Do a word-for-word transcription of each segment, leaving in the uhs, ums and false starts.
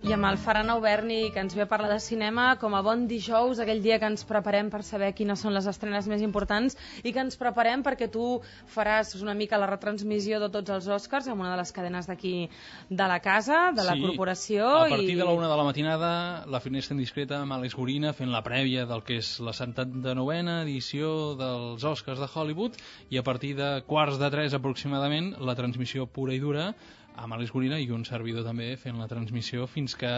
I amb el Ferran Auberni, que ens ve a parlar de cinema, com a bon dijous, aquell dia que ens preparem per saber quines són les estrenes més importants i que ens preparem perquè tu faràs una mica la retransmissió de tots els Oscars amb una de les cadenes d'aquí de la casa, de la sí, corporació. A partir i... de la una de la matinada, la finestra indiscreta amb Àlex Gorina fent la prèvia del que és la setanta-novena edició dels Oscars de Hollywood, i a partir de quarts de tres aproximadament la transmissió pura i dura amb Àlex Gorina i un servidor també fent la transmissió fins que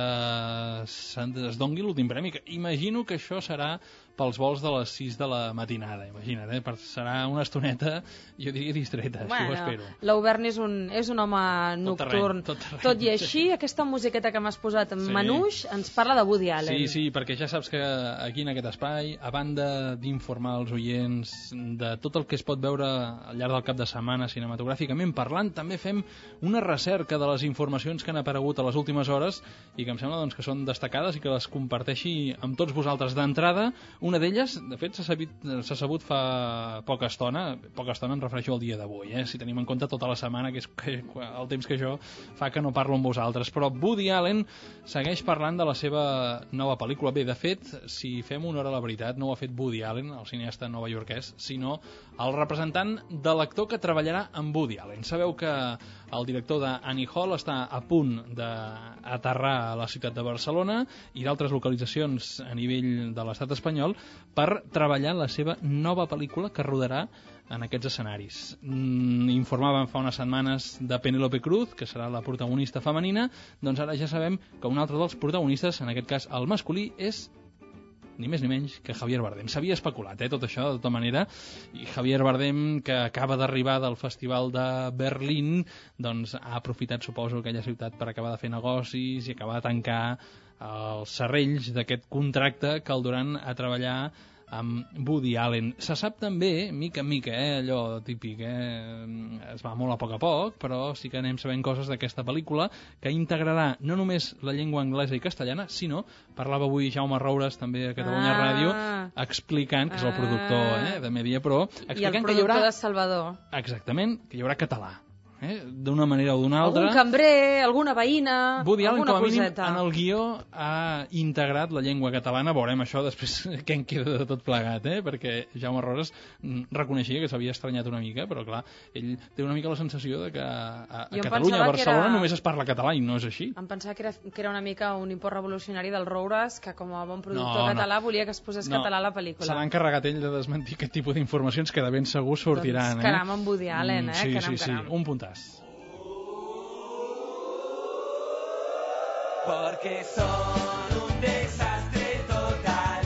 es dongui l'últim premi. Imagino que això serà pels vols de les sis de la matinada, imagina't, eh? Per, serà una estoneta, jo diria distreta, bueno, així ho espero. L'Auberni és, un, és un home nocturn. Tot, terreny, tot, tot i així, aquesta musiqueta que m'has posat en sí. Manuix ens parla de Woody Allen. Sí, sí, perquè ja saps que aquí en aquest espai, a banda d'informar els oients de tot el que es pot veure al llarg del cap de setmana cinematogràficament parlant, també fem una recerca de les informacions que han aparegut a les últimes hores i que em sembla doncs, que són destacades i que les comparteixi amb tots vosaltres d'entrada. Una d'elles, de fet, s'ha sabut, s'ha sabut fa poca estona, poca estona em refereixo al dia d'avui, eh? Si tenim en compte tota la setmana, que és que, el temps que jo fa que no parlo amb vosaltres. Però Woody Allen segueix parlant de la seva nova pel·lícula. Bé, de fet, si fem honor a la veritat, no ho ha fet Woody Allen, el cineasta novaiorquès, sinó el representant de l'actor que treballarà amb Woody Allen. Sabeu que el director de Annie Hall està a punt d'aterrar a la ciutat de Barcelona i d'altres localitzacions a nivell de l'estat espanyol per treballar en la seva nova pel·lícula que rodarà en aquests escenaris. Mm, informaven fa unes setmanes de Penélope Cruz, que serà la protagonista femenina, doncs ara ja sabem que un altre dels protagonistes, en aquest cas el masculí, és ni més ni menys que Javier Bardem. S'havia especulat, eh, tot això, de tota manera, i Javier Bardem, que acaba d'arribar del Festival de Berlín, doncs ha aprofitat, suposo, aquella ciutat per acabar de fer negocis i acabar de tancar els serrells d'aquest contracte que el duran a treballar amb Woody Allen. Se sap també, mica en mica, eh, allò típic, eh, es va molt a poc a poc, però sí que anem sabent coses d'aquesta pel·lícula que integrarà no només la llengua anglesa i castellana, sinó, parlava avui Jaume Roures, també a Catalunya ah, Ràdio, explicant, que és el productor eh, de Mediapro, explicant i el productor que hi haurà... de Salvador. Exactament, que hi haurà català. Eh? D'una manera o d'una altra. Algun cambrer, alguna veïna, Woody Allen, alguna com a mínim, coseta. en el guió ha integrat la llengua catalana. Veurem això després què en queda de tot plegat, eh? Perquè Jaume Roses reconeixia que s'havia estranyat una mica, però clar, ell té una mica la sensació de que a, a Catalunya, a Barcelona, era... només es parla català i no és així. Em pensava que era, que era una mica un import revolucionari del Roures, que com a bon productor no, català no. volia que es posés no. català a la pel·lícula. Se l'ha encarregat ell de desmentir aquest tipus d'informacions que de ben segur sortiran. Doncs caram amb Woody Allen, eh? Mm, sí, caram, sí, sí, caram. un puntàs. Porque son un desastre total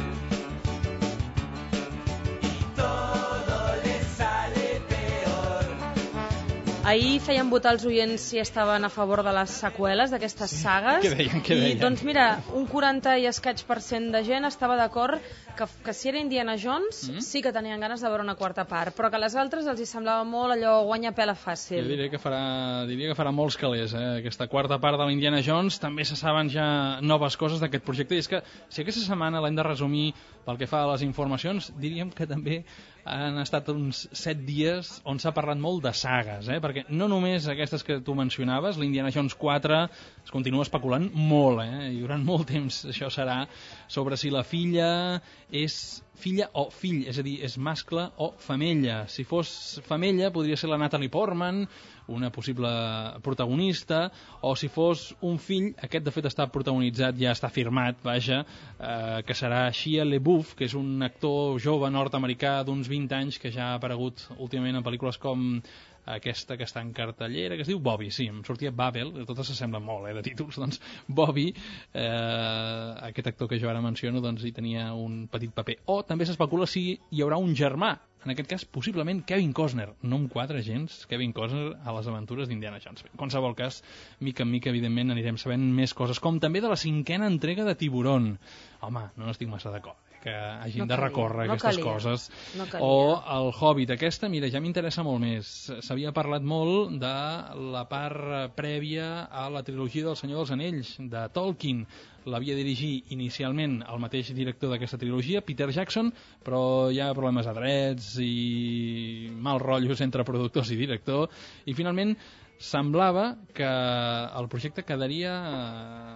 y todo les sale peor. Ahir feien votar els oients si estaven a favor de les seqüeles d'aquestes sí. sagues. Què deien, què deien? I doncs mira, un quaranta i escaig per cent de gent estava d'acord que, que si era Indiana Jones mm? sí que tenien ganes de veure una quarta part, però que a les altres els hi semblava molt allò guanya pela fàcil. Jo diria que farà, diria que farà molts calés, eh? Aquesta quarta part de l'Indiana Jones. També se saben ja noves coses d'aquest projecte, i és que si aquesta setmana l'hem de resumir pel que fa a les informacions, diríem que també han estat uns set dies on s'ha parlat molt de sagues, eh? Perquè no només aquestes que tu mencionaves, l'Indiana Jones quatre es continua especulant molt, eh? I durant molt temps això serà sobre si la filla és filla o fill, és a dir, és mascle o femella. Si fos femella podria ser la Natalie Portman, una possible protagonista, o si fos un fill, aquest de fet està protagonitzat, ja està firmat, vaja, eh, que serà Shia LaBeouf, que és un actor jove nord-americà d'uns vint anys que ja ha aparegut últimament en pel·lícules com aquesta que està en cartellera, que es diu Bobby, sí, em sortia Babel, totes s'assemblen molt, eh, de títols, doncs Bobby, eh, aquest actor que jo ara menciono, doncs hi tenia un petit paper. O també s'especula si hi haurà un germà, en aquest cas, possiblement Kevin Costner, no em quadra gens Kevin Costner a les aventures d'Indiana Jones. En qualsevol cas, mica en mica, evidentment, anirem sabent més coses, com també de la cinquena entrega de Tiburón. Home, no n'estic massa d'acord que hagin no de recórrer no aquestes calia. coses. No o el Hobbit, aquesta, mira, ja m'interessa molt més. S'havia parlat molt de la part prèvia a la trilogia del Senyor dels Anells, de Tolkien. L'havia dirigir inicialment el mateix director d'aquesta trilogia, Peter Jackson, però hi ha problemes de drets i mals rotllos entre productors i director, i finalment semblava que el projecte quedaria a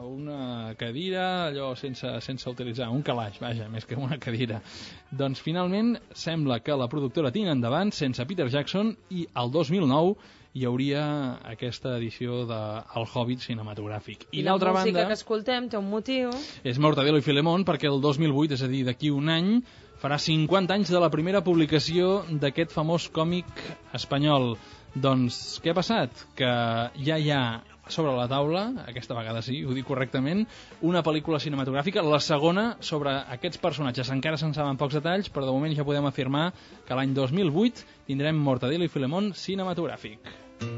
una cadira, allò sense, sense utilitzar, un calaix, vaja, més que una cadira. Doncs finalment sembla que la productora tira endavant sense Peter Jackson i el dos mil nou hi hauria aquesta edició de El Hobbit cinematogràfic. I, I la música banda, que escoltem té un motiu. És Mortadelo i Filemón, perquè el dos mil vuit, és a dir, d'aquí un any, farà cinquanta anys de la primera publicació d'aquest famós còmic espanyol. Doncs què ha passat? Que ja hi ha sobre la taula, aquesta vegada sí, ho dic correctament, una pel·lícula cinematogràfica, la segona sobre aquests personatges. Encara se'n saben pocs detalls, però de moment ja podem afirmar que l'any dos mil vuit tindrem Mortadelo i Filemón cinematogràfic.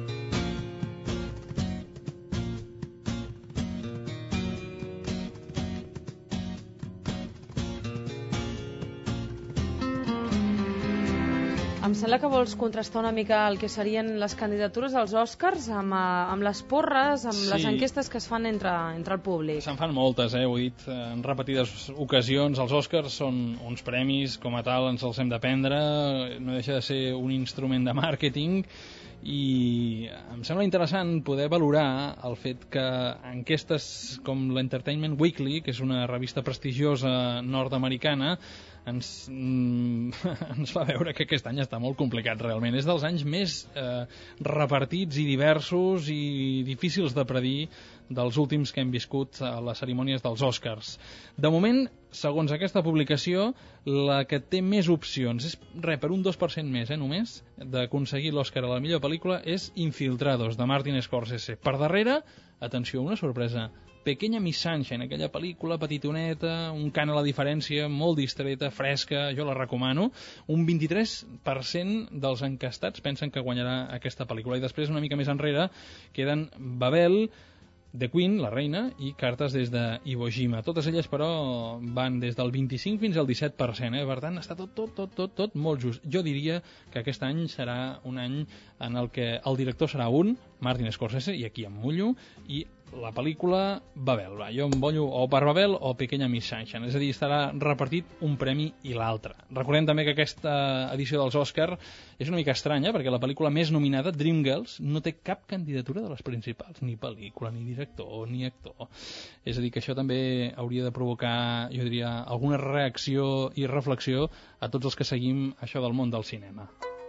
Em sembla que vols contrastar una mica el que serien les candidatures als Oscars amb, amb les porres, amb sí. les enquestes que es fan entre, entre el públic. Se'n fan moltes, eh? Ho he dit en repetides ocasions. Els Oscars són uns premis, com a tal ens els hem de prendre, no deixa de ser un instrument de màrqueting, i em sembla interessant poder valorar el fet que enquestes com l'Entertainment Weekly, que és una revista prestigiosa nord-americana, ens, mm, ens fa veure que aquest any està molt complicat realment. És dels anys més eh, repartits i diversos i difícils de predir dels últims que hem viscut a les cerimònies dels Oscars. De moment, segons aquesta publicació, la que té més opcions, és re, per un dos per cent més, eh, només, d'aconseguir l'Oscar a la millor pel·lícula, és Infiltrados, de Martin Scorsese. Per darrere, atenció, una sorpresa, Pequeña Miss Sunshine, aquella pel·lícula petitoneta, un cant a la diferència, molt distreta, fresca, jo la recomano. Un vint-i-tres per cent dels encastats pensen que guanyarà aquesta pel·lícula. I després, una mica més enrere, queden Babel, The Queen, la reina, i Cartes des de Iwo Jima. Totes elles, però, van des del vint-i-cinc fins al disset per cent. Eh? Per tant, està tot, tot, tot, tot, tot molt just. Jo diria que aquest any serà un any en el que el director serà un, Martin Scorsese, i aquí em mullo, i la pel·lícula Babel. Va, jo em bollo o per Babel o Pequeña Miss Sunshine. És a dir, estarà repartit un premi i l'altre. Recordem també que aquesta edició dels Òscar és una mica estranya, perquè la pel·lícula més nominada, Dreamgirls, no té cap candidatura de les principals, ni pel·lícula, ni director, ni actor. És a dir, que això també hauria de provocar, jo diria, alguna reacció i reflexió a tots els que seguim això del món del cinema.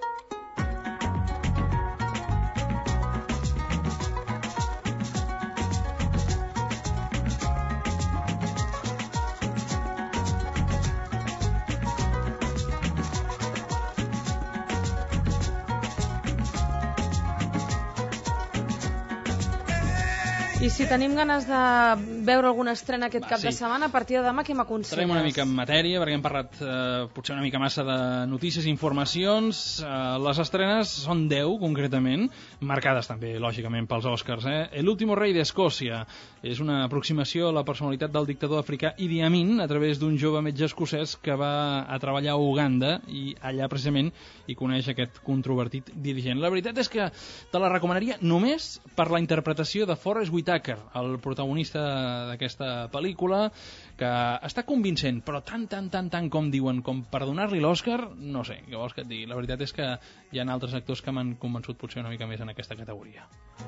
I si tenim ganes de veure alguna estrena aquest Va, cap sí. de setmana, a partir de demà, què m'aconselles? Entrem una mica en matèria, perquè hem parlat eh, potser una mica massa de notícies i informacions. Eh, les estrenes són deu, concretament, marcades també, lògicament, pels Oscars. Eh? El último rei d'Escòcia és una aproximació a la personalitat del dictador africà Idi Amin a través d'un jove metge escocès que va a treballar a Uganda i allà, precisament, hi coneix aquest controvertit dirigent. La veritat és que te la recomanaria només per la interpretació de Forest Whitaker, el protagonista d'aquesta pel·lícula, que està convincent, però tant, tant, tant, tant com diuen, com per donar-li l'Oscar, no sé, què vols que et digui? La veritat és que hi ha altres actors que m'han convençut potser una mica més en aquesta categoria.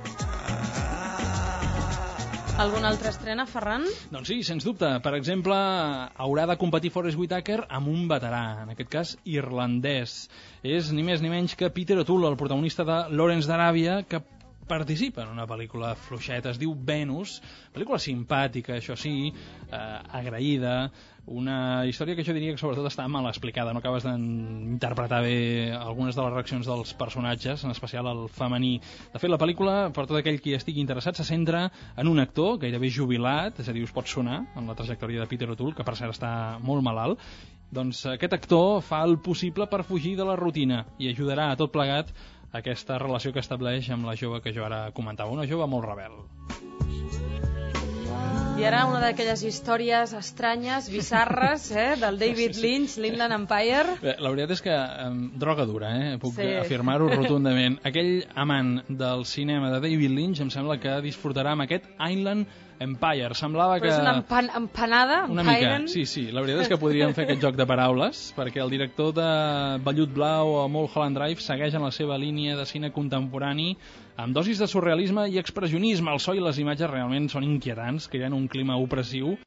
Alguna altra estrena, Ferran? Doncs sí, sens dubte. Per exemple, haurà de competir Forest Whitaker amb un veterà, en aquest cas irlandès. És ni més ni menys que Peter O'Toole, el protagonista de Lawrence d'Aràbia, que participa en una pel·lícula fluixeta, es diu Venus, pel·lícula simpàtica, això sí, eh, agraïda, una història que jo diria que sobretot està mal explicada, no acabes d'interpretar bé algunes de les reaccions dels personatges, en especial el femení. De fet, la pel·lícula, per tot aquell qui estigui interessat, se centra en un actor gairebé jubilat, és a dir, us pot sonar en la trajectòria de Peter O'Toole, que per cert està molt malalt. Doncs aquest actor fa el possible per fugir de la rutina i ajudarà a tot plegat aquesta relació que estableix amb la jove que jo ara comentava, una jove molt rebel. I ara una d'aquelles històries estranyes, bizarres, eh, del David sí, sí. Lynch, l'Inland Empire. Bé, la veritat és que eh, droga dura, eh? Puc sí. afirmar-ho rotundament. Aquell amant del cinema de David Lynch em sembla que disfrutarà amb aquest Inland Empire. Semblava que... Però és una empan empanada? Una mica, Empiren? sí, sí. La veritat és que podríem fer aquest joc de paraules, perquè el director de Vellut Blau o Mulholland Drive segueix en la seva línia de cine contemporani amb dosis de surrealisme i expressionisme. El so i les imatges realment són inquietants, creen un clima opressiu.